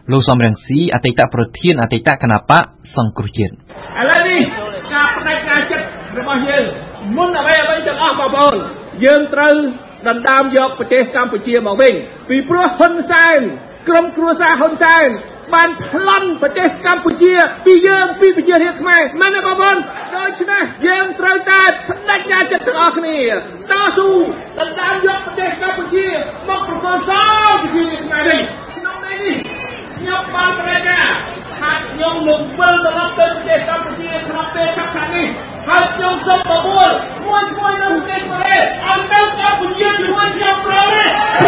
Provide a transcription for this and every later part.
លោកសំរងស៊ីអតីតប្រធានអតីតគណបកសង្គ្រោះជាតិឥឡូវនេះការបដិញ្ញាចិត្តរបស់យើងមុនអ្វីទាំងអស់បងប្អូនយើងត្រូវដណ្ដើមយកប្រទេសកម្ពុជាមកវិញពីព្រោះហ៊ុនសែនក្រុមគ្រួសារហ៊ុនសែនបានប្លន់ប្រទេសកម្ពុជាពីយើងពីប្រជារាស្ត្រខ្មែរមែនទេបងប្អូនដូច្នេះយើងត្រូវតែបដិញ្ញាចិត្តទាំងអស់គ្នាតស៊ូដណ្ដើមយកប្រទេសកម្ពុជាមកប្រកបសោប្រជារាស្ត្រខ្មែរវិញក្នុងនេះខ្ញុំបានប្រកាសថាខ្ញុំនឹងវិលត្រឡប់ទៅប្រទេសកម្ពុជាក្នុងពេលឆាប់ៗនេះហើយខ្ញុំសូមបបួលមួយនៅប្រទេសកូរ៉េឲ្យទៅកម្ពុជាជាមួយខ្ញុំប្រទេ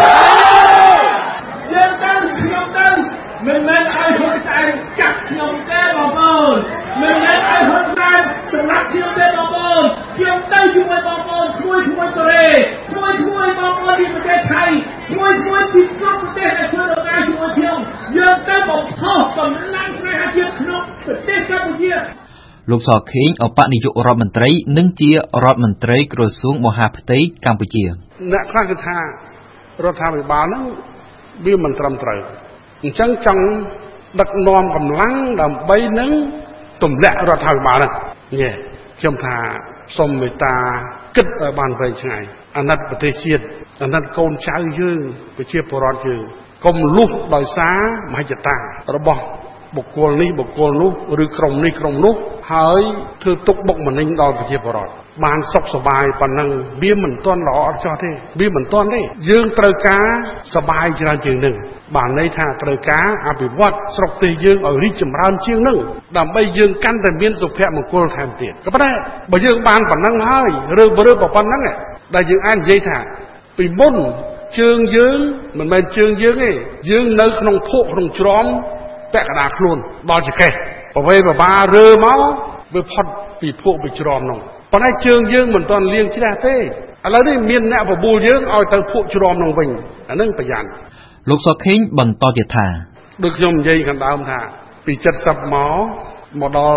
យើងទៅខ្ញុំទៅមិនមែនឲ្យហ៊ុនសែនចាក់ខ្ញុំទេបងប្អូនមិនមែនឲ្យហ៊ុនសែនសម្លាប់ខ្ញុំទេបងប្អូនខ្ញុំទៅជាមួយបងប្អូនជាមួយកូរ៉េជាមួយបងប្អូនពីប្រទេសថៃជាមួយពីគ្រប់ប្រទេសដែលធ្វើដំណើរជាមួយខ្ញុំយើងទៅបំផុសកម្លាំងស្នេហាជាតិក្នុងប្រទេសកម្ពុជាលោកសខេងអបនាយករដ្ឋមន្ត្រីនិងជារដ្ឋមន្ត្រីក្រសួងមហាផ្ទៃកម្ពុជាអ្នកខ្លះគឺថារដ្ឋាភិបាលហ្នឹងវាមិនត្រឹមត្រូវអញ្ចឹងចង់ដឹកនាំកម្លាំងដើម្បីនឹងទម្លាក់រដ្ឋាភិបាលហ្នឹងខ្ញុំថាសូមមេត្តាគិតឲ្យបានវែងឆ្ងាយអាណិតប្រទេសជាតិអាណិតកូនចៅយើងប្រជាពលរដ្ឋយើងកុំលុះដោយសារមហិច្ឆតារបស់បុគ្គលនេះបុគ្គលនោះឬក្រុមនេះក្រុមនោះហើយធ្វើទុកបុកម្នេញដល់ប្រជាពលរដ្ឋបានសុខសប្បាយប៉ុណ្ណឹងវាមិនទាន់ល្អអត់ចោះទេវាមិនទាន់ទេយើងត្រូវការសប្បាយច្រើនជាងនឹងបានន័យថាត្រូវការអភិវឌ្ឍស្រុកទេសយើងឲ្យរីកចម្រើនជាងនឹងដើម្បីយើងកាន់តែមានសុភមង្គលថែមទៀតក៏ប៉ុន្តែបើយើងបានប៉ុណ្ណឹងហើយឬប៉ុណ្ណឹងដែលយើងអាចនិយាយថាពីមុនជើងយើងមិនមែនជើងយើងទេយើងនៅក្នុងភក់ក្នុងច្រំពាក់កណ្ដាលខ្លួនដល់ចកេះប្រវេបបារើមកវាផុតពីភក់ពីច្រំនោះប៉ុន្តែជើងយើងមិនទាន់លៀងជ្រះទេឥឡូវនេះមានអ្នកបបួលយើងឲ្យទៅភក់ច្រំនោះវិញអានឹងប្រយ័ត្នលោកសុខេងបន្តទៀតថាដូចខ្ញុំនិយាយខាងដើមថាពី70មកដល់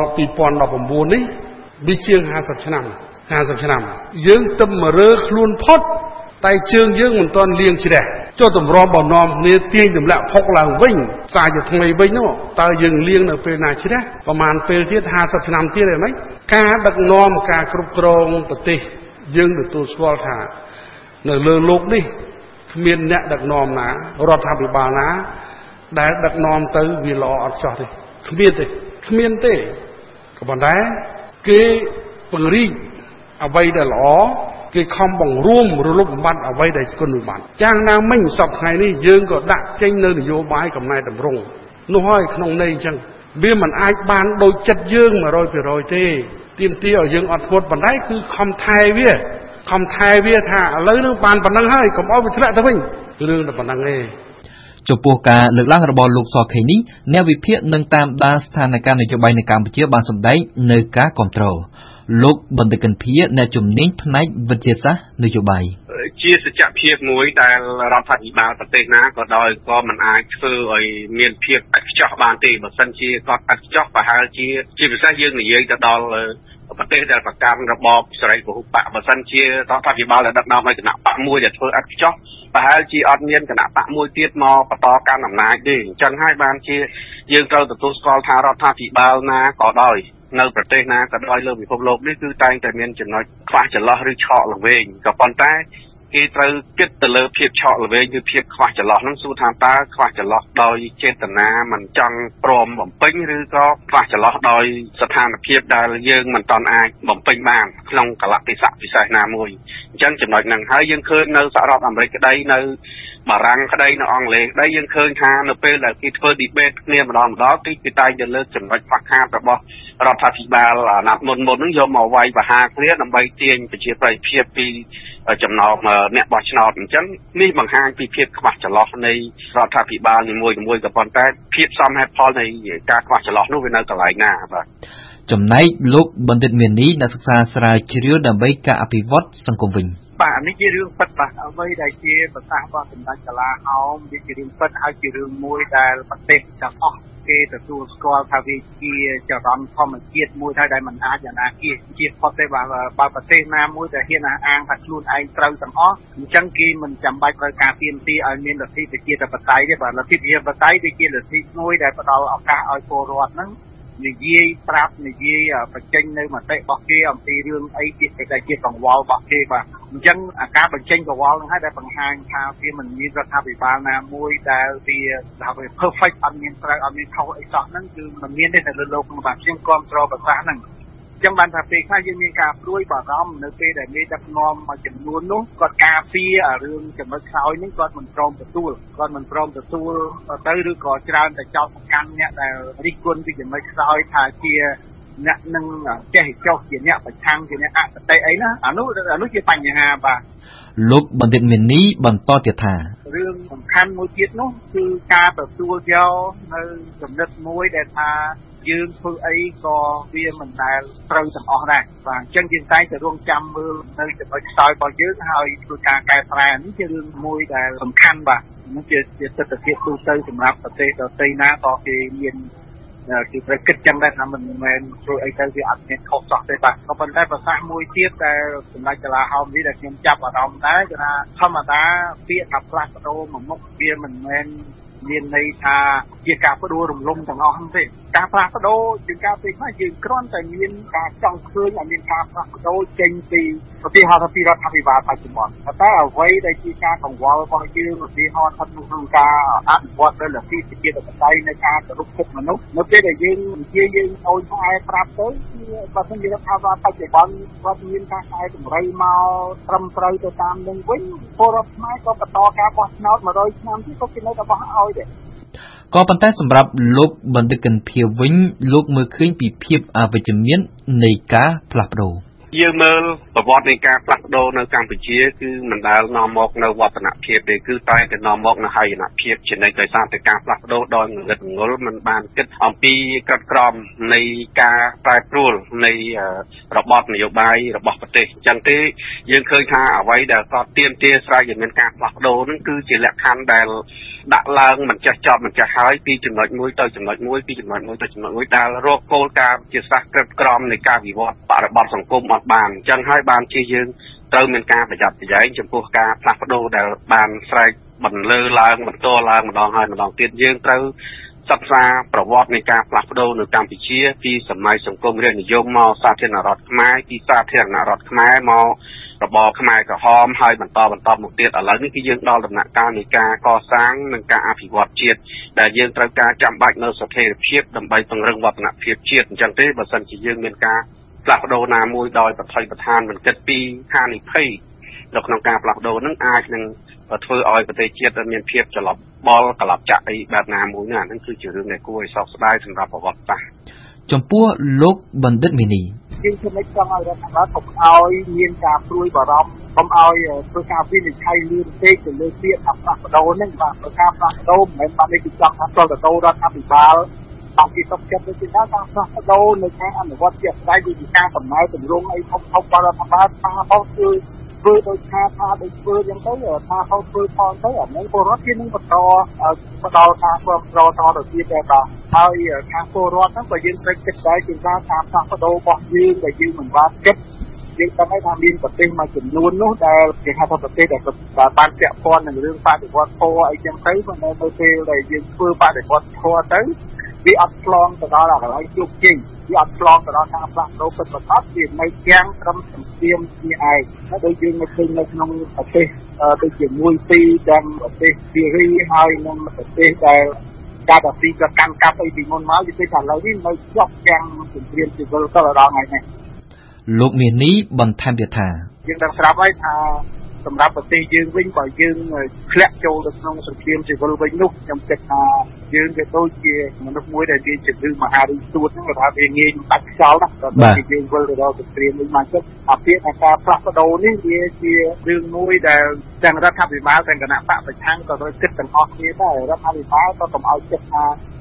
2019នេះវាជាង50ឆ្នាំយើងទៅមករើខ្លួនផុតតែជើងយើងមិនទាន់លៀងជ្រះចុះតម្រាំបំណំគ្នាទាញទម្លាក់ផុកឡើងវិញផ្សាយទៅថ្មីវិញនោះតើយើងលៀងនៅពេលណាជ្រះប្រហែលពេលទៀត50ឆ្នាំទៀតទេមិនការដឹកនាំការគ្រប់គ្រងប្រទេសយើងទទួលស្គាល់ថានៅលើโลกនេះគ្មានអ្នកដឹកនាំណារដ្ឋាភិបាលណាដែលដឹកនាំទៅវាល្អអត់ចោះទេគ្មានទេក៏ប៉ុន្តែគេពង្រីកអ្វីដែលល្អគេខំបង្រួមរលុបបំបត្តិអ្វីដែលគុណវិបត្តិយ៉ាងណាមិញសពថ្ងៃនេះយើងក៏ដាក់ចេញនៅនយោបាយកំណែតម្រង់នោះហើយក្នុងន័យអញ្ចឹងវាមិនអាចបានដូចចិត្តយើង 100% ទេទាមទារឲ្យយើងអត់ធ្មត់ប៉ុន្តែគឺខំថែវាថាឥឡូវនឹងបានប៉ុណ្ណឹងហើយកុំឲ្យវាធ្លាក់ទៅវិញរឿងតែប៉ុណ្ណឹងទេចំពោះការលើកឡើងរបស់លោកសខេងនេះអ្នកវិភាគនឹងតាមដានស្ថានភាពនយោបាយនៅកម្ពុជាបានសម្ដែងនៅការគ្រប់គ្រងលោកបណ្ឌិតកន្ធាអ្នកជំនាញផ្នែកវិទ្យាសាស្ត្រនយោបាយជាសច្ចភាពមួយដែលរដ្ឋាភិបាលប្រទេសណាក៏ដោយក៏មិនអាចធ្វើឲ្យមានភាពឥតខ្ចោះបានទេបើសិនជាគាត់ឥតខ្ចោះប្រហែលជាពិសេសយើងនិយាយទៅដល់ប្រទេសដែលប្រកាន់របបសេរីពហុបកបើសិនជារដ្ឋាភិបាលដែលដឹកនាំឲ្យគណៈបកមួយដែលធ្វើឥតខ្ចោះប្រហែលជាអត់មានគណៈបកមួយទៀតមកបន្តកាន់អំណាចទេអញ្ចឹងហើយបានជាយើងត្រូវទទួលស្គាល់ថារដ្ឋាភិបាលណាក៏ដោយនៅប្រទេសណាក៏ដោយលើពិភពលោកនេះគឺតែងតែមានចំណុចខ្វះចន្លោះឬឆក់ល្វែងក៏ប៉ុន្តែគេត្រូវគិតទៅលើភាពឆក់ល្វែងឬភាពខ្វះចន្លោះហ្នឹងសួរថាតើខ្វះចន្លោះដោយចេតនាមិនចង់ព្រមបំពេញឬក៏ខ្វះចន្លោះដោយស្ថានភាពដែលយើងមិនទាន់អាចបំពេញបានក្នុងកលៈទេសៈពិសេសណាមួយអញ្ចឹងចំណុចហ្នឹងហើយយើងឃើញនៅសហរដ្ឋអាមេរិកក្តីនៅបារាំងក្តីនៅអង់គ្លេសក្តីយើងឃើញថានៅពេលដែលគេធ្វើ debate គ្នាម្ដងគេតែងតែលើកចំណុចខ្វះខាតរបស់រដ្ឋាភិបាលអាណត្តិមុនហ្នឹងយកមកវាយប្រហារគ្នាដើម្បីទាញប្រជាប្រិយភាពពីចំណោមអ្នកបោះឆ្នោតអញ្ចឹងនេះបង្ហាញពីភាពខ្វះចន្លោះនៃរដ្ឋាភិបាលនីមួយៗក៏ប៉ុន្តែភាពសមហេតុផលនៃការខ្វះចន្លោះនោះវានៅកន្លែងណាបាទចំណែកលោកបណ្ឌិតមាននីអ្នកសិក្សាស្រាវជ្រាវដើម្បីការអភិវឌ្ឍសង្គមវិញបាទនេះជារឿងពិតបាទអ្វីដែលជាប្រសាសន៍របស់សម្ដេចកាឡាហោមវាជារឿងពិតហើយជារឿងមួយដែលប្រទេសទាំងអស់គេទទួលស្គាល់ថាវាជាចរន្តធម្មជាតិមួយហើយដែលมันអាចអាណាជាផុតទេបើប្រទេសណាមួយដែលហ៊ានអាងថាខ្លួនឯងត្រូវទាំងអស់អញ្ចឹងគេមិនចាំបាច់ត្រូវការទាមទារឲ្យមានលទ្ធិប្រជាធិបតេយ្យទេបាទលទ្ធិប្រជាធិបតេយ្យវាជាលទ្ធិមួយដែលផ្ដល់ឱកាសឲ្យពលរដ្ឋហ្នឹងនិយាយប្រាប់និយាយបញ្ចេញនៅមតិរបស់គេអំពីរឿងអីដែលជាកង្វល់របស់គេបាទអញ្ចឹងការបញ្ចេញកង្វល់ហ្នឹងហើយដែលបង្ហាញថាវាមិនមានរដ្ឋាភិបាលណាមួយដែលវាថាវា perfect អត់មានត្រូវអត់មានខុសអីសោះហ្នឹងគឺមិនមានទេនៅលើលោកហ្នឹងបាទខ្ញុំគ្រប់គ្រងប្រសាសន៍ហ្នឹងចឹងបានថាពេលខ្លះយើងមានការព្រួយបារម្ភនៅពេលដែលមេដឹកនាំមួយចំនួននោះគាត់ការពាររឿងចំណុចខ្សោយនេះគាត់មិនព្រមទទួលទៅឬក៏ច្រើនតែចោទប្រកាន់អ្នកដែលរិះគន់ពីចំណុចខ្សោយថាជាអ្នកនឹងចេះចោទជាអ្នកប្រឆាំងជាអ្នកអកតេអីណាអានោះជាបញ្ហាបាទលោកបណ្ឌិតមេនីបន្តទៀតថារឿងសំខាន់មួយទៀតនោះគឺការទទួលយកនៅចំណុចមួយដែលថាយើងធ្វើអីក៏វាមិនដែលត្រូវទាំងអស់ដែរបាទអញ្ចឹងយើងតែងតែរងចាំមើលនៅចំណុចខ្សោយរបស់យើងហើយធ្វើការកែប្រែនេះជារឿងមួយដែលសំខាន់បាទនេះជាទស្សនវិជ្ជាទូទៅសម្រាប់ប្រទេសដទៃណាក៏គេមានគឺត្រូវគិតចឹងដែរថាមិនមែនធ្វើអីទៅវាអត់មានខុសសោះទេបាទក៏ប៉ុន្តែប្រសាសន៍មួយទៀតដែលសម្ដេចកាឡាហោមនេះដែលខ្ញុំចាប់អារម្មណ៍ដែរគឺថាធម្មតាពាក្យថាផ្លាស់ប្ដូរមួយមុខវាមិនមែនមានន័យថាជាការផ្ដួលរំលំទាំងអស់ហ្នឹងទេការផ្លាស់ប្ដូរជាការពេលខ្លះយើងគ្រាន់តែមានការចង់ឃើញឲ្យមានការផ្លាស់ប្ដូរចេញពីប្រទេសរដ្ឋាភិបាលបច្ចុប្បន្នតែអ្វីដែលជាការកង្វល់របស់យើងឧទាហរណ៍ថាក្នុងការអនុវត្តនៅលទ្ធិប្រជាធិបតេយ្យនៅការគោរពសិទ្ធិមនុស្សនៅពេលដែលយើងនិយាយយើងអូនផ្អែប្រាប់ទៅបើមិនជារដ្ឋាភិបាលបច្ចុប្បន្នគាត់មានការកែតម្រូវមកត្រឹមត្រូវទៅតាមនឹងវិញពលរដ្ឋខ្មែរក៏បន្តការបោះឆ្នោត100ឆ្នាំទៀតក៏គេនៅតែបោះឲ្យដែរក៏ប៉ុន្តែសម្រាប់លោកបណ្ឌិតកិនភៀវវិញលោកមើលឃើញពីភាពអវិជ្ជមាននៃការផ្លាស់ប្ដូរយើងមើលប្រវត្តិនៃការផ្លាស់ប្ដូរនៅកម្ពុជាគឺមិនដែលនាំមកនៅវឌ្ឍនភាពទេគឺតែនាំមកនៅហិរញ្ញភាពជានិច្ចដោយសារតែការផ្លាស់ប្ដូរដោយងងឹតងល់មិនបានគិតអំពីក្រឹតក្រមនៃការប្រែប្រួលនៃរបបនយោបាយរបស់ប្រទេសអញ្ចឹងទេយើងឃើញថាអ្វីដែលគាត់ទាមទារស្រ័យឲ្យមានការផ្លាស់ប្ដូរហ្នឹងគឺជាលក្ខខណ្ឌដែលដាក់ឡើងមិនចេះចប់មិនចេះហើយពីចំណុចមួយទៅចំណុចមួយពីចំណុចមួយទៅចំណុចមួយដែលរកគោលការណ៍ជាសាស្ត្រក្រឹតក្រមនៃការវិវត្តបរិបទសង្គមអត់បានអញ្ចឹងហើយបានជាយើងត្រូវមានការប្រយ័ត្នប្រយែងចំពោះការផ្លាស់ប្ដូរដែលបានស្រែកបន្លឺឡើងបន្តឡើងម្ដងហើយម្ដងទៀតយើងត្រូវសិក្សាប្រវត្តិនៃការផ្លាស់ប្ដូរនៅកម្ពុជាពីសម័យសង្គមរាស្ត្រនិយមមកសាធារណរដ្ឋខ្មែរពីសាធារណរដ្ឋខ្មែរមករបបខ្មែរក្រហមហើយបន្តមកទៀតឥឡូវនេះគឺយើងដល់ដំណាក់កាលនៃការកសាងនិងការអភិវឌ្ឍជាតិដែលយើងត្រូវការចាំបាច់នៅស្ថិរភាពដើម្បីពង្រឹងវឌ្ឍនភាពជាតិអញ្ចឹងទេបើសិនជាយើងមានការផ្លាស់ប្ដូរណាមួយដោយប្រថុយប្រថានមិនគិតពីហានិភ័យនៅក្នុងការផ្លាស់ប្ដូរនឹងអាចនឹងធ្វើឲ្យប្រទេសជាតិមានភាពច្រឡប់បល់កលាប់ចាក់អីបែបណាមួយណាហ្នឹងគឺជារឿងដែលគួរឲ្យសោកស្ដាយសម្រាប់ប្រវត្តិសាស្ត្រចំពោះលោកបណ្ឌិតមេនីយើងខ្ញុំចង់ឲ្យរដ្ឋាភិបាលកុំឲ្យមានការព្រួយបារម្ភកុំឲ្យធ្វើការវិនិច្ឆ័យលឿនពេកទៅលើពាក្យថាផ្លាស់ប្ដូរហ្នឹងបាទព្រោះការផ្លាស់ប្ដូរមិនមែនបានន័យថាចង់ថាចូលទៅរដ្ឋាភិបាលតាមពីសុខចិត្តដូចជាការផ្លាស់ប្ដូរនៅការអនុវត្តជាក់ស្ដែងដូចជាការកំណែទម្រង់អីធំរបស់រដ្ឋាភិបាលថាផងគឺធ្វើដោយថាដូចធ្វើយ៉ាងទៅថាហៅធ្វើផងទៅអានេះពលរដ្ឋគេនឹងបន្តផ្ដល់ការគ្រប់គ្រងតទៅទៀតដែរបាទហើយខាងពលរដ្ឋហ្នឹងក៏យើងត្រូវគិតដែរជាការផ្លាស់ប្ដូររបស់យើងដែលយើងមិនបានគិតយើងដឹងថាមានប្រទេសមួយចំនួននោះដែលគេហៅថាប្រទេសដែលបានពាក់ព័ន្ធនឹងរឿងបដិវត្តធម៌អីចឹងទៅប៉ុន្តែនៅពេលដែលយើងធ្វើបដិវត្តធម៌ទៅវាអត់ឆ្លងទៅដល់កន្លែងជោគជ័យវាអត់ឆ្លងទៅដល់ការផ្លាស់ប្ដូរពិតប្រាកដវានៅទាំងត្រឹមសង្គ្រាមគ្នាឯងហើយដូចយើងនៅឃើញនៅក្នុងប្រទេសដូចជាមួយពីរទាំងប្រទេសសេរីហើយនិងប្រទេសដែលការតាពីក៏កាន់កាប់អីពីមុនមកនិយាយថាឥឡូវនេះនៅជាប់ទាំងសង្គ្រាមស៊ីវិលទៅដល់ថ្ងៃនេះលោកមាសនេះបន្ថែមទៀតថាយើងដឹងស្រាប់ហើយថាសម្រាប់ប្រទេសយើងវិញបើយើងធ្លាក់ចូលទៅក្នុងសង្គ្រាមស៊ីវិលវិញនោះខ្ញុំគិតថាយើងក៏ដូចជាមនុស្សមួយដែលមានជំនឿមហារីកសួតហ្នឹងថាវាងាយបាច់ខ្យល់ណាស់ដល់ពេលយើងវិលទៅដល់សង្គ្រាមវិញមកចិត្តអាពាក្យថាការផ្លាស់ប្ដូរនេះវាជារឿងមួយដែលទាំងរដ្ឋាភិបាលទាំងគណៈបកប្រឆាំងក៏ត្រូវគិតទាំងអស់គ្នាដែររដ្ឋាភិបាលក៏កុំឲ្យគិតថា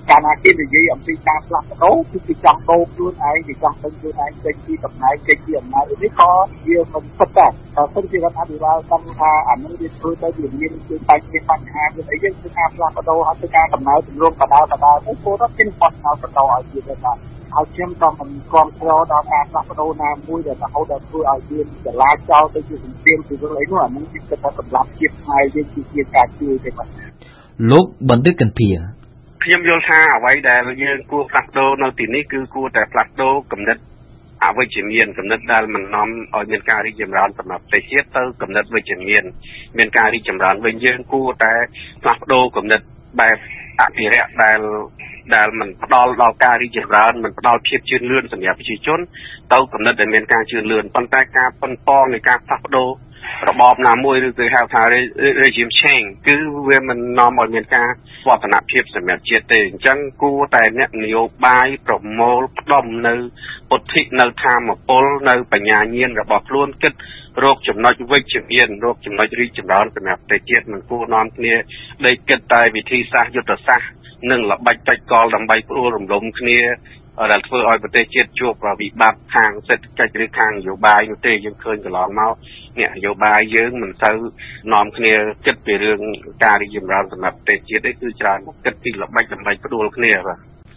ការណាគេនិយាយអំពីការផ្លាស់ប្ដូរគឺចង់ដូរខ្លួនឯងគេចង់ដឹងខ្លួនឯងចេញពីតំណែងចេញពីអំណាចនេះក៏វាមិនពិតដែរតែសិនជារដ្ឋាភិបាលដឹងថាអានេះវាធ្វើទៅវាមានគឺបញ្ហាវាអីយើងគឺការផ្លាស់ប្ដូរឲ្យទៅការដំណើរជំរុំបដាទៅពលរដ្ឋគេបោះឆ្នោតបន្តឲ្យទៀតដែរហើយខ្ញុំក៏មិនគ្រប់គ្រងដល់ការផ្លាស់ប្ដូរណាមួយដែលរហូតដល់ធ្វើឲ្យយើងចលាចលទៅជាសង្គ្រាមពីរឿងអីនោះអានឹងគឺគិតថាសម្រាប់ជាតិខ្មែរយើងគឺជាការជួយទេបាទលោកបណ្ឌិតកន្ធាខ្ញុំយល់ថាអ្វីដែលយើងគួរផ្លាស់ប្ដូរនៅទីនេះគឺគួរតែផ្លាស់ប្ដូរគំនិតអវិជ្ជមានគំនិតដែលមិននាំឲ្យមានការរីកចម្រើនសម្រាប់ប្រទេសជាតិទៅគំនិតវិជ្ជមានការរីកចម្រើនវិញយើងគួរតែផ្លាស់ប្ដូរគំនិតបែបអភិរក្សដែលមិនផ្ដល់ដល់ការរីកចម្រើនមិនផ្ដល់ភាពជឿនលឿនសម្រាប់ប្រជាជនទៅគំនិតដែលមានការជឿនលឿនប៉ុន្តែការប៉ុនប៉ងនៃការផ្លាស់ប្ដូររបបណាមួយឬគឺហៅថា regime change គឺវាមិននាំឲ្យមានការវឌ្ឍនភាពសម្រាប់ជាតិទេអញ្ចឹងគួរតែអ្នកនយោបាយប្រមូលផ្ដុំនៅពុទ្ធិនៅធម្មពលនៅបញ្ញាញាណរបស់ខ្លួនគិតរកចំណុចវិជ្ជមានរកចំណុចរីកចម្រើនសម្រាប់ប្រទេសជាតិមិនគួរនាំគ្នាដេកគិតតែវិធីសាស្ត្រយុទ្ធសាស្ត្រនិងល្បិចតិចកលដើម្បីព្រួលរំលំគ្នាដែលធ្វើឲ្យប្រទេសជាតិជួបវិបត្តិខាងសេដ្ឋកិច្ចឬខាងនយោបាយនោះទេយើងឃើញកន្លងមកអ្នកនយោបាយយើងមិនទៅនាំគ្នាគិតពីរឿងការរីកចម្រើនសម្រាប់ប្រទេសជាតិទេគឺច្រើនគិតពីល្បិចដើម្បីព្រួលគ្នាបាទ